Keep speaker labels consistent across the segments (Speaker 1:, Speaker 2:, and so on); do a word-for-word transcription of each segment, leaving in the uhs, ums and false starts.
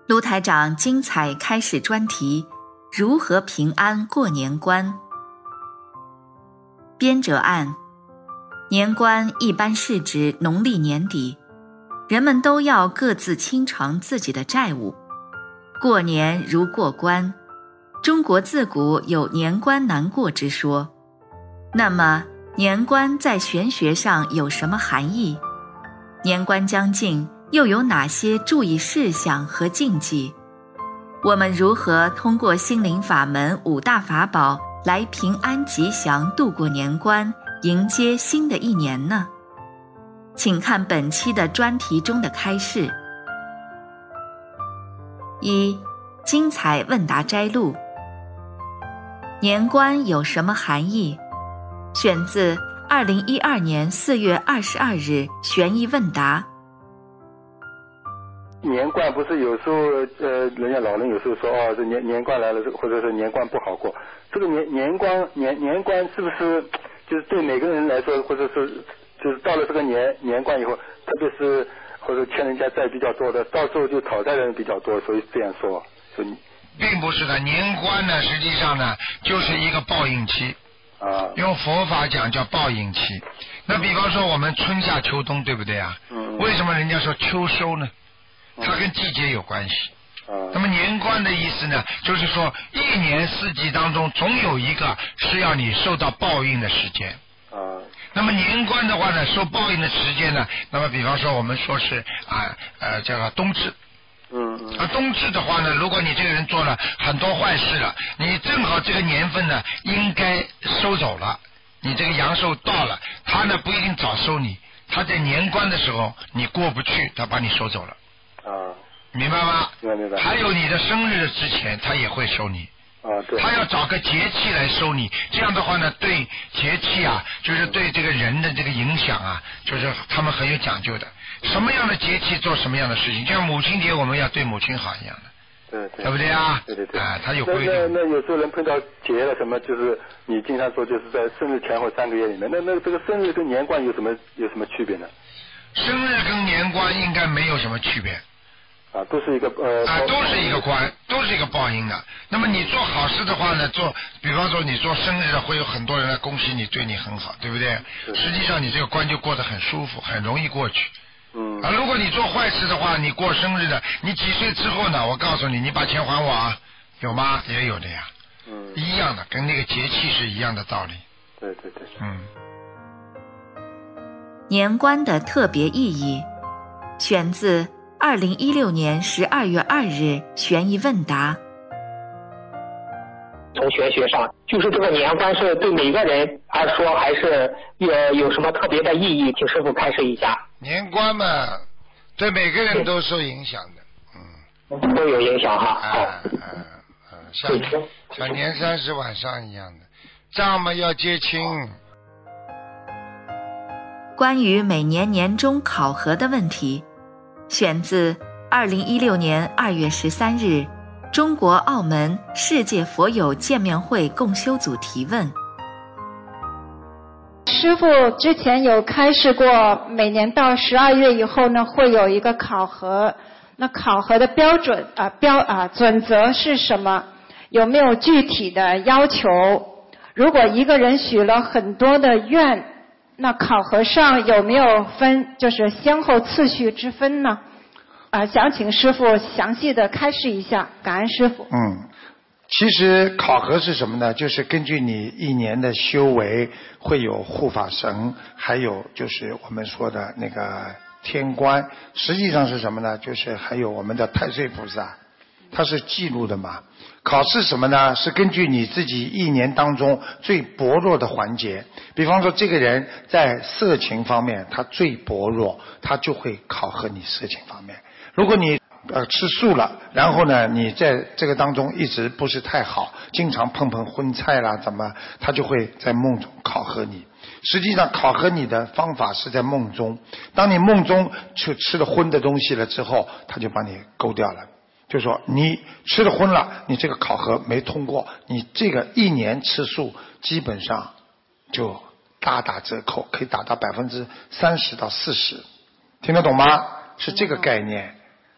Speaker 1: 卢台长精彩开始专题：如何平安过年关。编者按：年关一般是指农历年底，人们都要各自清偿自己的债务。过年如过关，中国自古有年关难过之说。那么年关在玄学上有什么含义？年关将近，又有哪些注意事项和禁忌？我们如何通过心灵法门五大法宝来平安吉祥度过年关，迎接新的一年呢？请看本期的专题中的开示。一、精彩问答摘录。年关有什么含义？选自二零一二年四月二十二日悬疑问答。
Speaker 2: 年关不是有时候呃，人家老人有时候说哦，这年年关来了，或者是年关不好过。这个年年关年年关是不是就是对每个人来说，或者是就是到了这个年年关以后，特别是或者欠人家债比较多的，到时候就讨债的人比较多，所以这样说。所以
Speaker 3: 并不是的，年关呢，实际上呢就是一个报应期。啊，用佛法讲叫报应期。那比方说我们春夏秋冬，对不对啊？嗯。为什么人家说秋收呢？它跟季节有关系。嗯。那么年关的意思呢，就是说一年四季当中总有一个是要你受到报应的时间。啊。那么年关的话呢，受报应的时间呢，那么比方说我们说是啊呃叫做冬至。嗯嗯。啊，冬至的话呢，如果你这个人做了很多坏事了，你正好这个年份呢应该收走了，你这个阳寿到了，他呢不一定早收你，他在年关的时候你过不去，他把你收走了。啊，明白吗？明白明白。还有你的生日之前，他也会收你。啊，对。他要找个节气来收你，这样的话呢，对节气啊，就是对这个人的这个影响啊，就是他们很有讲究的。什么样的节气做什么样的事情，就像母亲节我们要对母亲好一样的。对对。对不对啊？对对对。啊，他有规定。那那有时候人碰到节了什么，就是你经常说就是在生日前后三个月里面，那那这个生日跟年关有什么有什么区别呢？生日跟年关应该没有什么区别。啊，都是一个呃啊，都是一个关，都是一个报应的。那么你做好事的话呢，做，比方说你做生日会有很多人来恭喜你，对你很好，对不对？实际上你这个关就过得很舒服，很容易过去。嗯。啊，如果你做坏事的话，你过生日的，你几岁之后呢？我告诉你，你把钱还我啊，有吗？也有的呀。嗯。一样的，跟那个节气是一样的道理。对对对。嗯。
Speaker 1: 年关的特别意义，选自二零一六年十二月二日悬疑问答。
Speaker 4: 从玄学上，就是这个年关是对每个人而说，还是有有什么特别的意义？请师父开示一下。
Speaker 3: 年关嘛，对每个人都受影响的，
Speaker 4: 嗯，都有影响哈。
Speaker 3: 啊啊啊！像像年三十晚上一样的，账嘛要结清。
Speaker 1: 关于每年年终考核的问题，选自二零一六年二月十三日中国澳门世界佛友见面会共修组提问。
Speaker 5: 师父之前有开示过，每年到十二月以后呢，会有一个考核。那考核的标准啊、呃、标啊、呃、准则是什么？有没有具体的要求？如果一个人许了很多的愿，那考核上有没有分，就是先后次序之分呢？啊、呃，想请师父详细的开示一下，感恩师父。
Speaker 3: 嗯。其实考核是什么呢？就是根据你一年的修为，会有护法神，还有就是我们说的那个天官。实际上是什么呢？就是还有我们的太岁菩萨，它是记录的嘛。考试什么呢？是根据你自己一年当中最薄弱的环节。比方说这个人在色情方面他最薄弱，他就会考核你色情方面。如果你呃，吃素了，然后呢，你在这个当中一直不是太好，经常碰碰荤菜啦，怎么，他就会在梦中考核你。实际上，考核你的方法是在梦中。当你梦中去吃了荤的东西了之后，他就把你勾掉了，就说你吃了荤了，你这个考核没通过，你这个一年吃素基本上就大打折扣，可以打到百分之三十到四十，听得懂吗？是这个概念。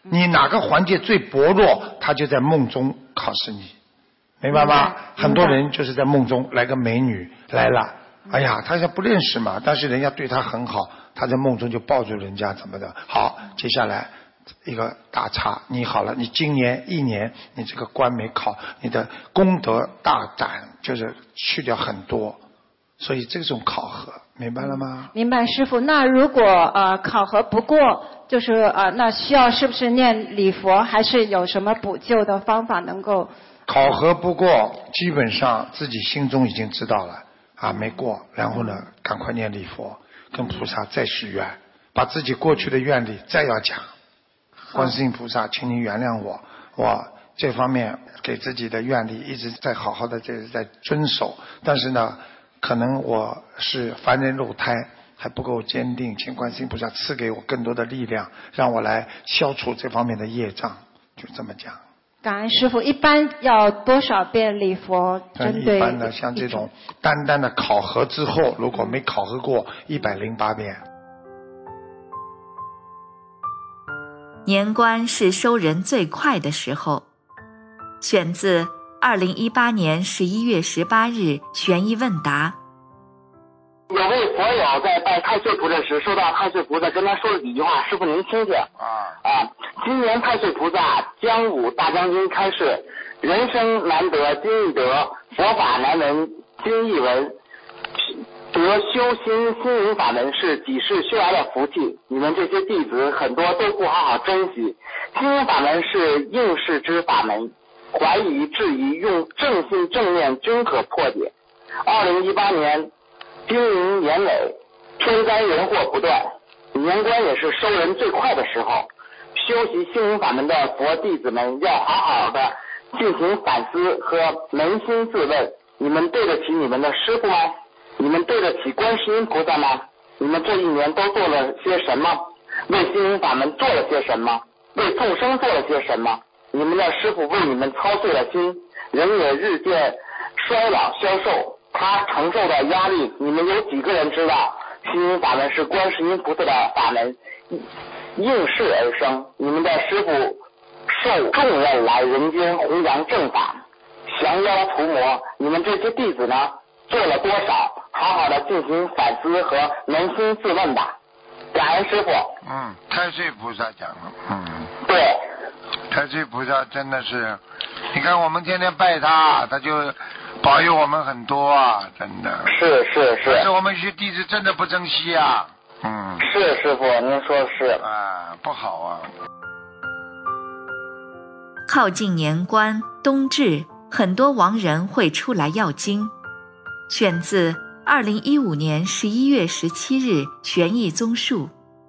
Speaker 3: 你哪个环节最薄弱，他就在梦中考试你，明白吗？很多人就是在梦中来个美女来了，哎呀，他也不认识嘛，但是人家对他很好，他在梦中就抱住人家怎么的。好，接下来一个大叉，你好了，你今年一年你这个关没考，你的功德大展就是去掉很多，所以这种考核明白了吗？
Speaker 5: 明白，师父。那如果呃考核不过，就是呃那需要是不是念礼佛，还是有什么补救的方法能够？
Speaker 3: 考核不过，基本上自己心中已经知道了啊，没过，然后呢，赶快念礼佛，跟菩萨再许愿，把自己过去的愿力再要讲。观世音菩萨，请你原谅我，我这方面给自己的愿力一直在好好的在在遵守，但是呢，可能我是凡人肉胎，还不够坚定，请观世音菩萨赐给我更多的力量，让我来消除这方面的业障，就这么讲。
Speaker 5: 感恩师父，一般要多少遍礼佛？针对
Speaker 3: 一般的像这种单单的考核之后，如果没考核过，一百零八遍。
Speaker 1: 年关是收人最快的时候。选自二零一八年十一月十八日悬疑问答。
Speaker 6: 有位佛友在拜太岁菩萨时，收到太岁菩萨跟他说了几句话，师父您听听。啊啊！今年太岁菩萨姜武大将军开示：人生难得今易得，佛法难闻今易闻。得修心心灵法门是几世修来的福气，你们这些弟子很多都不好好珍惜。心灵法门是应试之法门，怀疑质疑用正信正念均可破解。二零一八年经营年尾，天灾人祸不断，年关也是收人最快的时候。修习心灵法门的佛弟子们要好好的进行反思和扪心自问：你们对得起你们的师父吗？你们对得起观世音菩萨吗？你们这一年都做了些什么？为心灵法门做了些什么？为众生做了些什么？你们的师父为你们操碎了心，人也日渐衰老消瘦，他承受的压力，你们有几个人知道？心灵法门是观世音菩萨的法门，应世而生。你们的师父受重任来人间弘扬正法，降妖除魔。你们这些弟子呢，做了多少？好好的进行反思和扪心自问吧。感恩师父。
Speaker 3: 嗯，太岁菩萨讲了。嗯。
Speaker 6: 对。
Speaker 3: 太岁菩萨真的是，你看我们天天拜他，他就保佑我们很多啊，真的。
Speaker 6: 是是是。
Speaker 3: 但是我们一些弟子真的不珍惜啊。嗯。
Speaker 6: 是师父，您说是。
Speaker 3: 啊，不好啊。
Speaker 1: 靠近年关冬至，很多亡人会出来要经。选自二零一五年十一月十七日悬疑综述。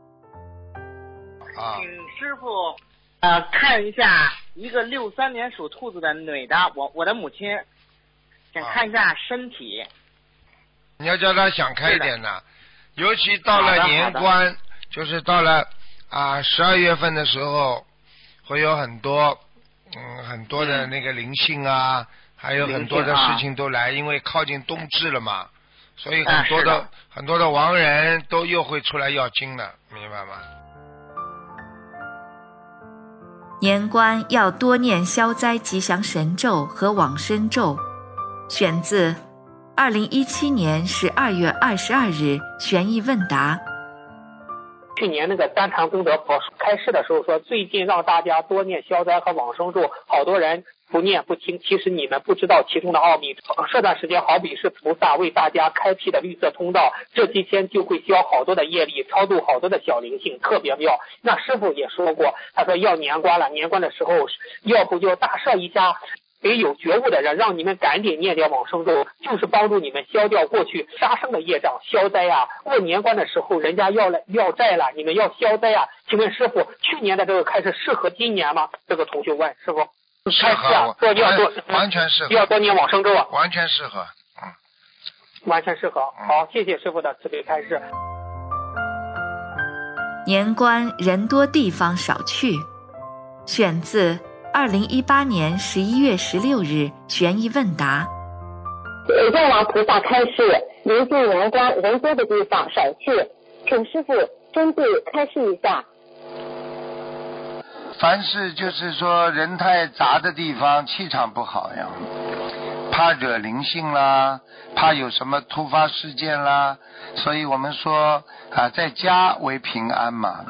Speaker 3: 啊。
Speaker 7: 请师父呃看一下一个六三年属兔子的女的，我我的母亲，想看一下身体。啊、
Speaker 3: 你要叫他想开一点的，尤其到了年关，就是到了啊十二月份的时候，会有很多嗯很多的那个灵性啊。嗯，还有很多的事情都来，因为靠近冬至了嘛，所以很多的、啊、的很多的亡人都又会出来要经了，明白吗？
Speaker 1: 年关要多念消灾吉祥神咒和往生咒。选自二零一七年十二月二十二日悬疑问答。
Speaker 4: 去年那个丹禅功德佛开示的时候说，最近让大家多念消灾和往生咒，好多人不念不听，其实你们不知道其中的奥秘。这段时间好比是菩萨为大家开辟的绿色通道，这几天就会消好多的业力，超度好多的小灵性，特别妙。那师父也说过，他说要年关了，年关的时候要不就大赦一下给有觉悟的人，让你们赶紧念掉往生咒，就是帮助你们消掉过去杀生的业障，消灾啊。过年关的时候人家要了要债了，你们要消灾啊。请问师父，去年的这个开始适合今年吗？这个同学问师父。
Speaker 3: 适合，
Speaker 4: 说要多
Speaker 3: 完全适合，
Speaker 4: 要多念往生咒啊，
Speaker 3: 完全适合，嗯，
Speaker 4: 完全适合。好，谢谢师父的慈悲开示。
Speaker 1: 年关人多地方少去。选自二零一八年十一月十六日悬疑问答。
Speaker 8: 愿往菩萨开示，临近年关人多的地方少去，请师父针对开示一下。
Speaker 3: 凡是就是说人太杂的地方，气场不好呀，怕惹灵性啦，怕有什么突发事件啦，所以我们说啊，在家为平安嘛。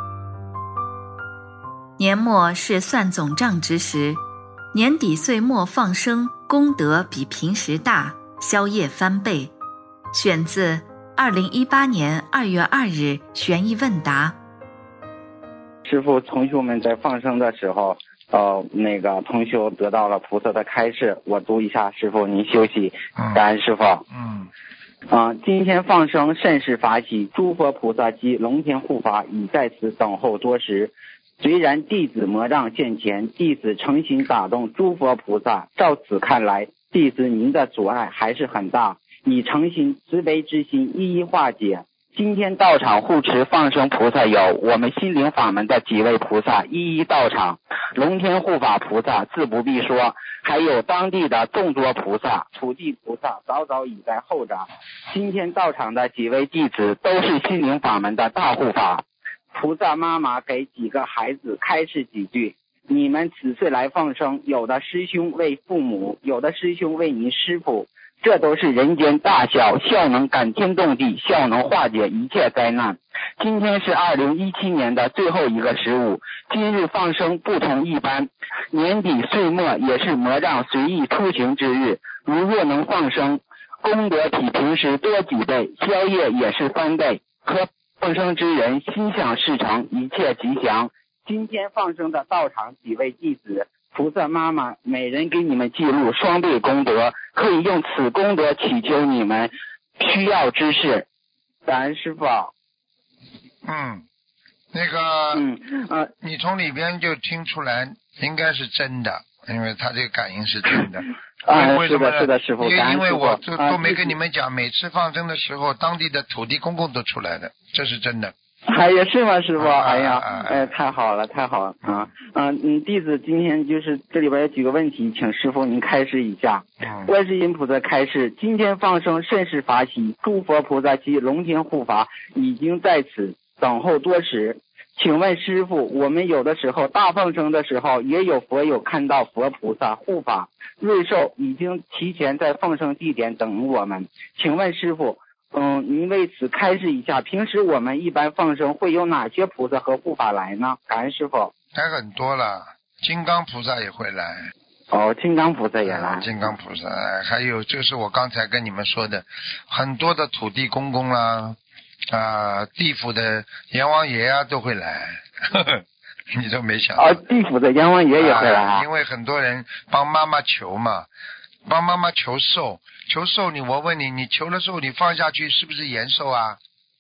Speaker 1: 年末是算总账之时，年底岁末放生，功德比平时大，消业翻倍。选自二零一八年二月二日悬疑问答。
Speaker 9: 师父，同学们在放生的时候，呃，那个同学得到了菩萨的开示，我读一下，师父您休息，感恩师父。
Speaker 3: 嗯。
Speaker 9: 啊、呃，今天放生甚是法喜，诸佛菩萨及龙天护法已在此等候多时。虽然弟子魔障现前，弟子诚心打动诸佛菩萨，照此看来，弟子您的阻碍还是很大。以诚心慈悲之心一一化解。今天到场护持放生菩萨有我们心灵法门的几位菩萨一一到场，龙天护法菩萨自不必说，还有当地的众多菩萨、土地菩萨早早已在候着。今天到场的几位弟子都是心灵法门的大护法。菩萨妈妈给几个孩子开示几句，你们此次来放生，有的师兄为父母，有的师兄为您师父，这都是人间大孝，孝能感天动地，孝能化解一切灾难。今天是二零一七年的最后一个十五，今日放生不同一般，年底岁末也是魔障随意出行之日，如若能放生，功德比平时多几倍，消业也是翻倍，可放生之人心想事成，一切吉祥。今天放生的到场几位弟子，菩萨妈妈每人给你们记录双倍功德，可以用此功德祈求你们需要之事。感恩师父。
Speaker 3: 嗯，那个，
Speaker 9: 嗯呃，
Speaker 3: 你从里边就听出来，应该是真的，因为他这个感应是真的。
Speaker 9: 啊，
Speaker 3: 为什么呢？
Speaker 9: 是的，是的，师父。
Speaker 3: 因为因为我都
Speaker 9: 啊、
Speaker 3: 都没跟你们讲，每次放生的时候，当地的土地公公都出来的，这是真的。
Speaker 9: 哎呀，是吗，师傅？
Speaker 3: 啊、
Speaker 9: 哎呀，
Speaker 3: 啊、
Speaker 9: 哎，太好了，太好了啊！嗯嗯，弟子今天就是这里边有几个问题，请师傅您开示一下。
Speaker 3: 嗯、
Speaker 9: 观世音菩萨开示：今天放生甚是法喜，诸佛菩萨及龙天护法已经在此等候多时。请问师傅，我们有的时候大放生的时候，也有佛友看到佛菩萨护法瑞兽已经提前在放生地点等我们，请问师傅，嗯，您为此开示一下，平时我们一般放生会有哪些菩萨和护法来呢？感恩师傅。
Speaker 3: 来很多了，金刚菩萨也会来。
Speaker 9: 哦，金刚菩萨也来。
Speaker 3: 嗯、金刚菩萨，还有就是我刚才跟你们说的，很多的土地公公啦，啊、呃，地府的阎王爷啊都会来。呵呵，你都没想到。
Speaker 9: 哦，地府的阎王爷也会来、
Speaker 3: 啊。因为很多人帮妈妈求嘛，帮妈妈求寿。求寿你，我问你，你求了寿，你放下去是不是延寿啊？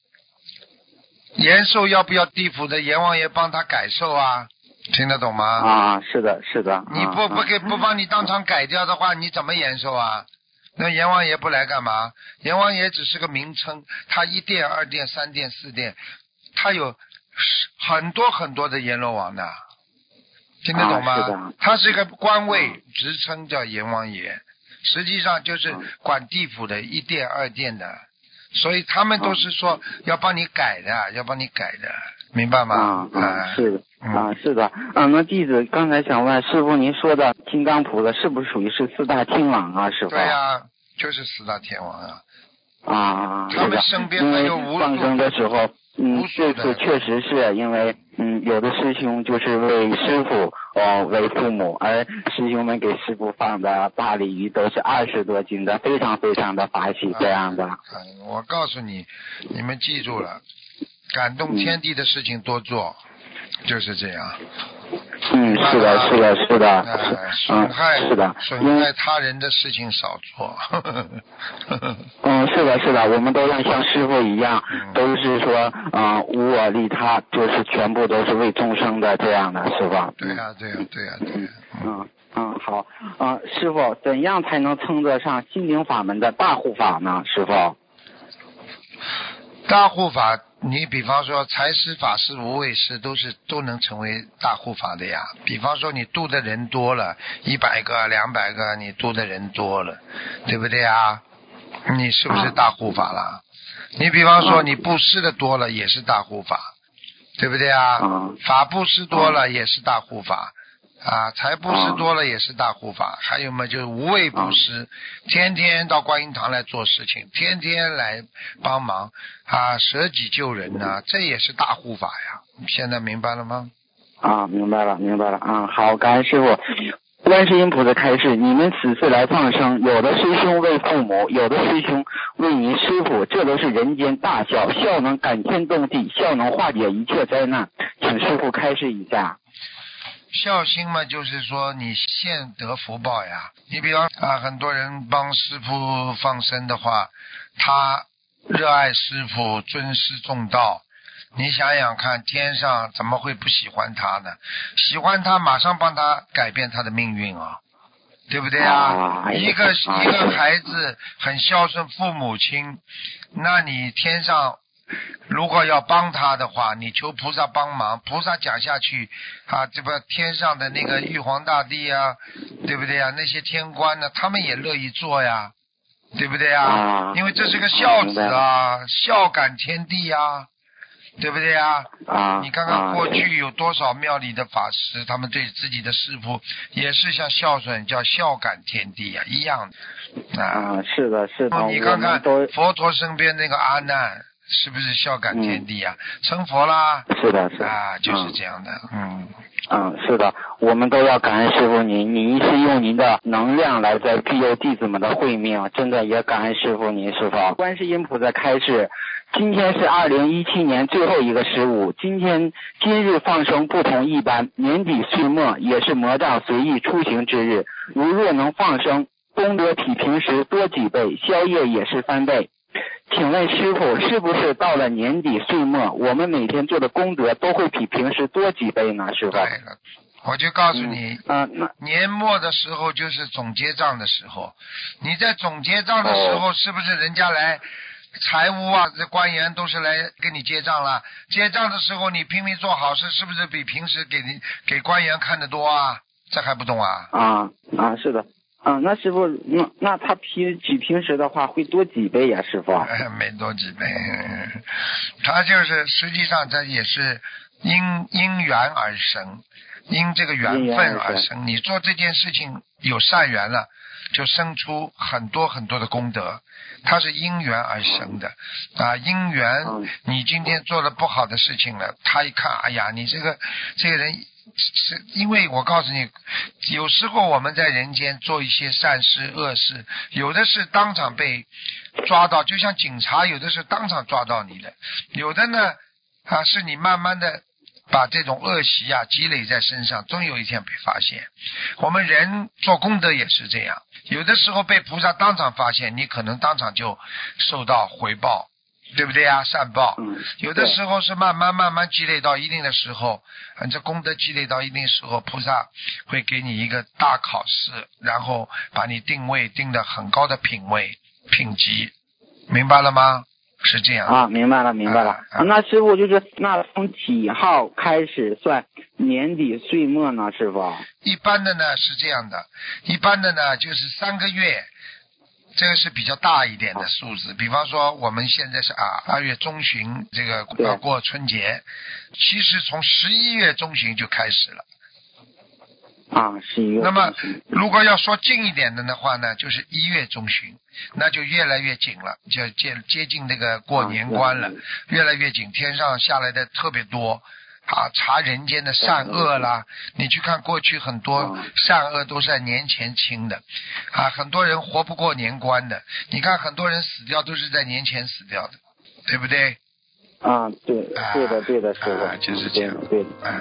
Speaker 3: 延寿要不要地府的阎王爷帮他改寿啊？听得懂吗？
Speaker 9: 啊，是的，是的。
Speaker 3: 你不、啊、不给不帮你当场改掉的话，你怎么延寿啊？那阎王爷不来干嘛？阎王爷只是个名称，他一殿、二殿、三殿、四殿，他有很多很多的阎罗王的，听得懂吗？
Speaker 9: 啊、是的。
Speaker 3: 他是一个官位、嗯、职称叫阎王爷。实际上就是管地府的一殿二殿的，所以他们都是说要帮你改的，要帮你改的，明白吗？
Speaker 9: 啊啊，是的，啊是的，啊那弟子刚才想问师傅，您说的金刚菩萨是不是属于是四大天王啊？师傅？
Speaker 3: 对呀、啊，就是四大天王啊。
Speaker 9: 啊，
Speaker 3: 他们身边还有无数
Speaker 9: 放生的时候，嗯，这次确实是因为，嗯，有的师兄就是为师傅哦为父母，而师兄们给师傅放的大鲤鱼都是二十多斤的，非常非常的法喜这样的。
Speaker 3: 啊，我告诉你，你们记住了，感动天地的事情多做，嗯、就是这样。
Speaker 9: 嗯，是的，是的，是的，
Speaker 3: 呃、损害、
Speaker 9: 嗯、是的，
Speaker 3: 损害他人的事情少做。
Speaker 9: 嗯，是的，是的，我们都要像师傅一样，嗯、都是说，啊、呃，无我利他，就是全部都是为众生的这样的，是吧？
Speaker 3: 对呀、啊，对呀、啊，对呀、啊，对、啊。
Speaker 9: 嗯嗯，好，啊、呃，师傅，怎样才能称得上心灵法门的大护法呢？师傅？
Speaker 3: 大护法。你比方说财师、法师、无畏师都是都能成为大护法的呀。比方说你度的人多了，一百个、两百个，你度的人多了，对不对啊？你是不是大护法了？你比方说你布施的多了，也是大护法。 对不对啊？
Speaker 9: 嗯、
Speaker 3: 法布施多了也是大护法。啊，财布施多了也是大护法，嗯、还有嘛就是无畏布施，嗯、天天到观音堂来做事情，天天来帮忙啊，舍己救人呐、啊，这也是大护法呀。现在明白了吗？
Speaker 9: 啊，明白了，明白了啊。好，感恩师傅。观世音菩萨开示，你们此次来放生，有的师兄为父母，有的师兄为您师父，这都是人间大孝，孝能感天动地，孝能化解一切灾难，请师父开示一下。
Speaker 3: 孝心嘛，就是说你现得福报呀。你比方啊，很多人帮师父放生的话，他热爱师父，尊师重道。你想想看，天上怎么会不喜欢他呢？喜欢他，马上帮他改变他的命运啊，对不对啊？啊一个、啊、一个孩子很孝顺父母亲，那你天上。如果要帮他的话，你求菩萨帮忙，菩萨讲下去啊，这不天上的那个玉皇大帝啊，对不对呀？那些天官呢，他们也乐意做呀，对不对呀？
Speaker 9: 啊、
Speaker 3: 因为这是个孝子啊，孝感天地呀，对不对呀？
Speaker 9: 啊，
Speaker 3: 你看看过去有多少庙里的法师，他们对自己的师父也是像孝顺，叫孝感天地呀，一样的啊。
Speaker 9: 啊，是的，是的。
Speaker 3: 你看看佛陀身边那个阿难。是不是孝感天地啊？嗯、成佛啦！
Speaker 9: 是的，是的
Speaker 3: 啊，就是这样的，嗯
Speaker 9: 嗯，是的，我们都要感恩师父您，您是用您的能量来在庇佑弟子们的慧命，真的也感恩师父您，师父。观世音菩萨开示，今天是二零一七年最后一个十五，今天今日放生不同一般，年底岁末也是魔障随意出行之日，如若能放生，功德比平时多几倍，宵夜也是翻倍。请问师父，是不是到了年底岁末，我们每天做的功德都会比平时多几倍呢？师父？
Speaker 3: 对了，我就告诉你，
Speaker 9: 嗯、啊，那
Speaker 3: 年末的时候就是总结账的时候，你在总结账的时候，
Speaker 9: 哦、
Speaker 3: 是不是人家来财务啊，这官员都是来给你结账了？结账的时候你拼命做好事，是不是比平时给你给官员看得多啊？这还不懂啊？
Speaker 9: 啊啊，是的。啊，那师傅，那那他平比平时的话会多几倍呀、啊，师傅？
Speaker 3: 哎，没多几倍，他就是实际上这也是因因缘而生，因这个缘分而生。你做这件事情有善缘了，就生出很多很多的功德，它是因缘而生的啊。因缘，你今天做了不好的事情了，他一看，哎呀，你这个这个人。是因为我告诉你，有时候我们在人间做一些善事恶事，有的是当场被抓到，就像警察有的是当场抓到你的，有的呢啊是你慢慢的把这种恶习啊积累在身上，终有一天被发现。我们人做功德也是这样，有的时候被菩萨当场发现，你可能当场就受到回报，对不对啊？善报，有的时候是慢慢慢慢积累到一定的时候，这功德积累到一定时候，菩萨会给你一个大考试，然后把你定位定的很高的品位品级，明白了吗？是这样
Speaker 9: 啊，明白了，明白了。啊啊、那师傅就是那从几号开始算年底岁末呢？师傅？
Speaker 3: 一般的呢是这样的，一般的呢就是三个月。这个是比较大一点的数字，比方说我们现在是啊二月中旬这个要过春节，其实从十一月中旬就开始了。
Speaker 9: 啊，十一月。
Speaker 3: 那么如果要说近一点的的话呢，就是一月中旬，那就越来越紧了，就接接近那个过年关了，啊、越来越紧，天上下来的特别多。啊，查人间的善恶啦，你去看过去很多善恶都是在年前清的，啊，很多人活不过年关的，你看很多人死掉都是在年前死掉的，对不对？
Speaker 9: 啊，对，对的，对的，是的，
Speaker 3: 啊、就是这样，
Speaker 9: 对的。
Speaker 3: 啊、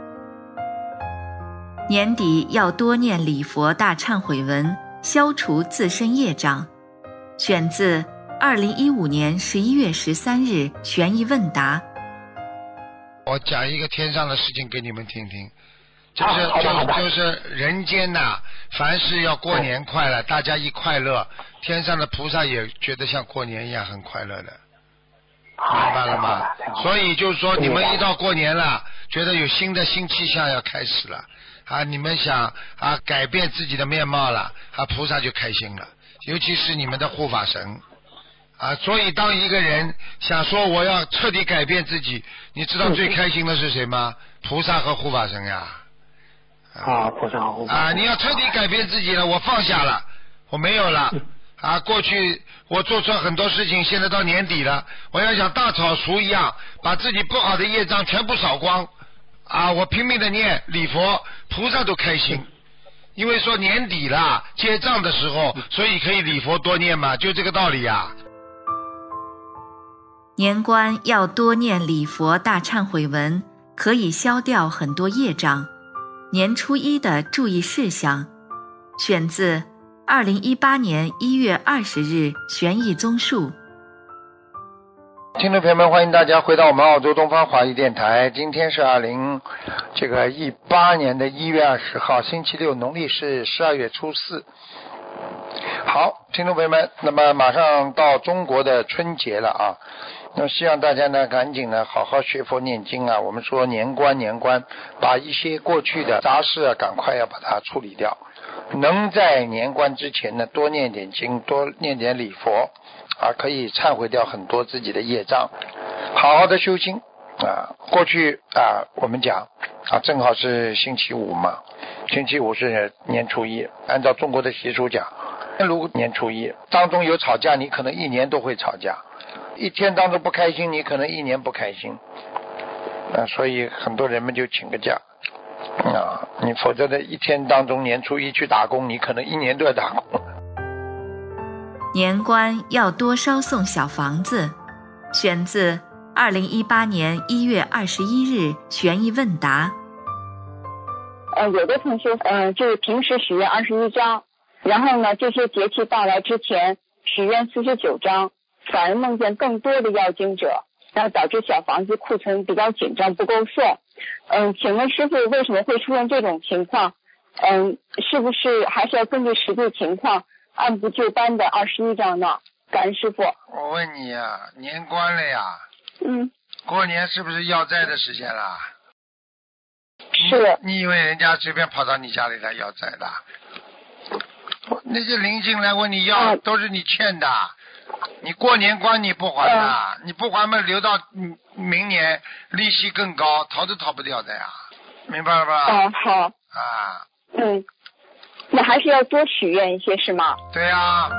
Speaker 1: 年底要多念礼佛大忏悔文，消除自身业障。选自二零一五年十一月十三日悬疑问答。
Speaker 3: 我讲一个天上的事情给你们听听，就是就就是人间呐、啊，凡是要过年快乐，大家一快乐，天上的菩萨也觉得像过年一样很快乐的，明白了吗？所以就是说，你们一到过年了，觉得有新的新气象要开始了啊，你们想啊改变自己的面貌了啊，菩萨就开心了，尤其是你们的护法神啊，所以当一个人想说我要彻底改变自己，你知道最开心的是谁吗？菩萨和护法神呀。
Speaker 4: 啊，菩萨和护法神。
Speaker 3: 啊，你要彻底改变自己了，我放下了，我没有了。啊，过去我做错很多事情，现在到年底了，我要像大扫除一样，把自己不好的业障全部扫光。啊，我拼命的念礼佛，菩萨都开心。因为说年底了，结账的时候，所以可以礼佛多念嘛，就这个道理呀、啊。
Speaker 1: 年关要多念礼佛大忏悔文，可以消掉很多业障。年初一的注意事项，选自二零一八年一月二十日悬疑综述。
Speaker 3: 听众朋友们，欢迎大家回到我们澳洲东方华语电台。今天是二零这个一八年的一月二十号，星期六，农历是十二月初四。好，听众朋友们，那么马上到中国的春节了啊，那么希望大家呢赶紧呢好好学佛念经啊。我们说年关年关，把一些过去的杂事啊赶快要把它处理掉，能在年关之前呢多念点经，多念点礼佛啊，可以忏悔掉很多自己的业障，好好的修心啊。过去啊我们讲啊正好是星期五嘛，星期五是年初一，按照中国的习俗讲，如果年初一当中有吵架，你可能一年都会吵架，一天当中不开心，你可能一年不开心啊，所以很多人们就请个假啊，你否则的一天当中年初一去打工，你可能一年都要打工。
Speaker 1: 年关要多烧送小房子，选自二零一八年一月二十一日悬疑问答。
Speaker 8: 呃，有的同学，呃，就是平时许愿二十一张，然后呢，这些节气到来之前许愿四十九张，反而梦见更多的要经者，然后导致小房子库存比较紧张，不够送。嗯，请问师父为什么会出现这种情况？嗯，是不是还是要根据实际情况按部就班的二十一张呢？感恩师父。
Speaker 3: 我问你呀、啊，年关了呀。
Speaker 8: 嗯。
Speaker 3: 过年是不是要债的时间了？
Speaker 8: 是。
Speaker 3: 你以为人家随便跑到你家里来要债的？那些邻居来问你要、啊，都是你欠的。你过年关你不还的，啊、你不还嘛，留到明年利息更高，逃都逃不掉的呀，明白了吧？
Speaker 8: 哦，好。
Speaker 3: 啊。
Speaker 8: 嗯。那还是要多许愿一些是吗？
Speaker 3: 对呀、啊。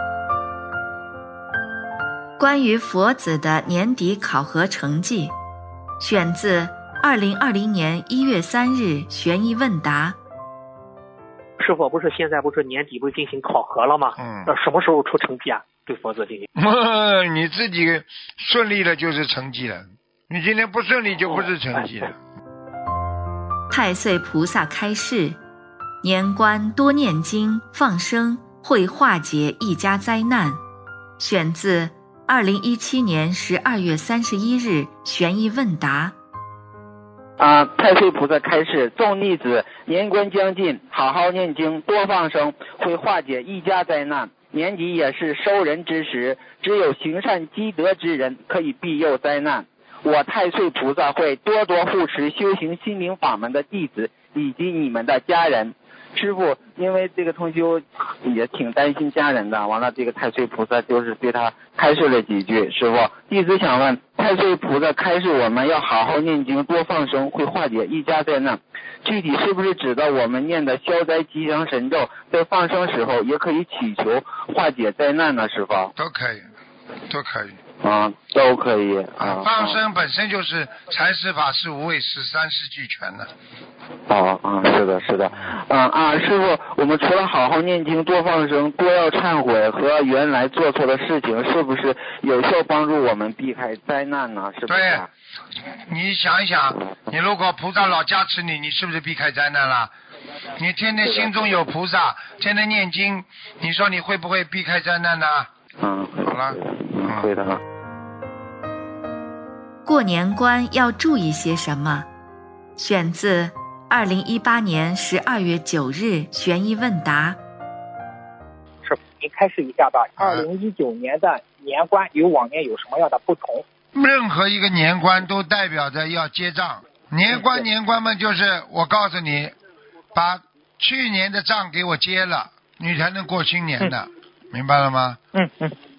Speaker 1: 关于佛子的年底考核成绩，选自二零二零年一月三日悬疑问答。
Speaker 4: 师傅，不是现在不是年底不是进行考核了吗？
Speaker 3: 嗯。
Speaker 4: 那什么时候出成绩啊？对佛子进行。
Speaker 3: 你自己顺利了就是成绩了，你今天不顺利就不是成绩了。
Speaker 1: 太岁菩萨开示。年关多念经放生会化解一家灾难，选自二零一七年十二月三十一日悬疑问答。
Speaker 9: 啊，太岁菩萨开示，众逆子年关将近，好好念经多放生会化解一家灾难。年底也是收人之时，只有行善积德之人可以避诱灾难。我太岁菩萨会多多护持修行心灵法门的弟子以及你们的家人。师父，因为这个同修也挺担心家人的，完了这个太岁菩萨就是对他开示了几句。师父，弟子想问，太岁菩萨开示我们要好好念经多放生会化解一家灾难，具体是不是指的我们念的消灾吉祥神咒在放生时候也可以祈求化解灾难呢？师父
Speaker 3: 都可以，都可以
Speaker 9: 啊，都可以啊。
Speaker 3: 放生本身就是财施法施无畏施三施俱全的。
Speaker 9: 哦，啊，是的，是的，啊啊，师傅，我们除了好好念经、多放生、多要忏悔和原来做错的事情，是不是有效帮助我们避开灾难呢？是不是？
Speaker 3: 对，你想一想，你如果菩萨老加持你，你是不是避开灾难了？你天天心中有菩萨，天天念经，你说你会不会避开灾难呢？
Speaker 9: 嗯，
Speaker 3: 好了，
Speaker 9: 嗯，会的。
Speaker 1: 过年关要注意些什么？选自二零一八年十二月九日悬疑问答。
Speaker 10: 师父，您开示一下吧。二零一九年的年关与往年有什么样的不同？
Speaker 3: 任何一个年关都代表着要结账。年关年关嘛，就是我告诉你，把去年的账给我结了，你才能过新年的，嗯、明白了吗？
Speaker 10: 嗯嗯。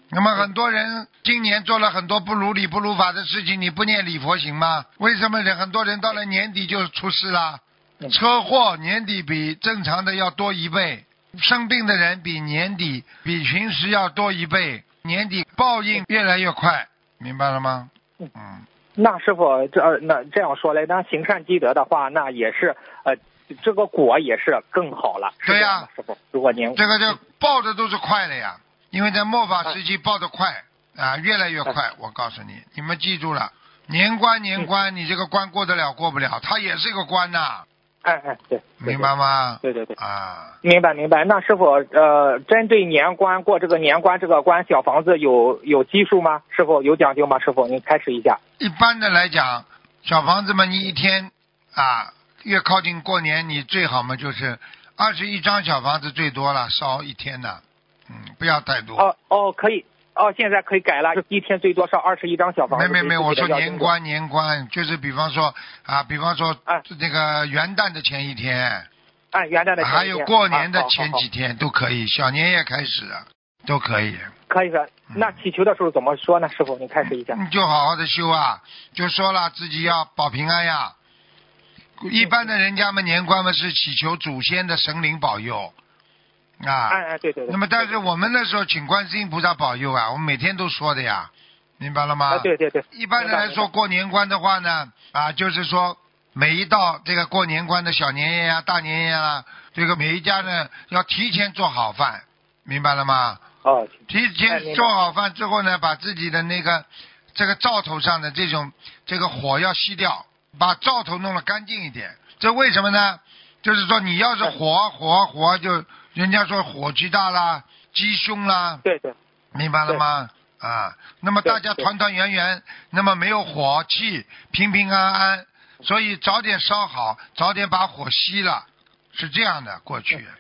Speaker 3: 那么很多人今年做了很多不如理不如法的事情，你不念礼佛行吗？为什么人很多人到了年底就出事了？车祸年底比正常的要多一倍，生病的人比年底比平时要多一倍，年底报应越来越快，明白了吗？嗯。
Speaker 10: 那师傅，这那这样说来，那行善积德的话，那也是呃，这个果也是更好了。
Speaker 3: 对呀、啊，
Speaker 10: 师傅，如果您
Speaker 3: 这个就报的都是快的呀，因为在末法时期报的快啊，越来越快。我告诉你，你们记住了，年关年关，你这个关过得了过不了，它也是个关呐。
Speaker 10: 哎哎，对，
Speaker 3: 明白吗？
Speaker 10: 对对对
Speaker 3: 啊，
Speaker 10: 明白明白。那师傅，呃，针对年关过这个年关这个关，小房子有有基数吗？师傅有讲究吗？师傅您开始一下。
Speaker 3: 一般的来讲，小房子嘛，你一天啊，越靠近过年，你最好嘛就是二十一张小房子最多了，烧一天的，嗯，不要太多。
Speaker 10: 哦哦，可以。哦，现在可以改了，一天最多上二十一张小房子。
Speaker 3: 没没没，我说年关年关，就是比方说啊，比方说啊，这个元旦的前一天，
Speaker 10: 啊，元旦的前一天，
Speaker 3: 还有过年的前几天都可以，小年夜开始都可以。
Speaker 10: 可以的。那祈求的时候怎么说呢？师傅，你开始一下。
Speaker 3: 你就好好的修啊，就说了自己要保平安呀。一般的人家们年关嘛是祈求祖先的神灵保佑。啊，
Speaker 10: 哎哎，对对对。
Speaker 3: 那么，但是我们那时候请观世音菩萨保佑啊，我们每天都说的呀，明白了吗？
Speaker 10: 啊，对对对。
Speaker 3: 一般人来说，过年关的话呢，啊，就是说每一到这个过年关的小年夜呀、大年夜啦，这个每一家呢要提前做好饭，明白了吗？
Speaker 10: 哦。
Speaker 3: 提前做好饭之后呢，把自己的那个这个灶头上的这种这个火要熄掉，把灶头弄得干净一点。这为什么呢？就是说你要是火火火就。人家说火气大啦，鸡凶啦，
Speaker 10: 对对，
Speaker 3: 明白了吗？啊，那么大家团团圆圆，那么没有火气，平平安安，所以早点烧好，早点把火熄了，是这样的。过去。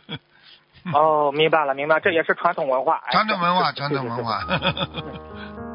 Speaker 10: 哦，明白了，明白，这也是传统文化。
Speaker 3: 传统文化，传统文化。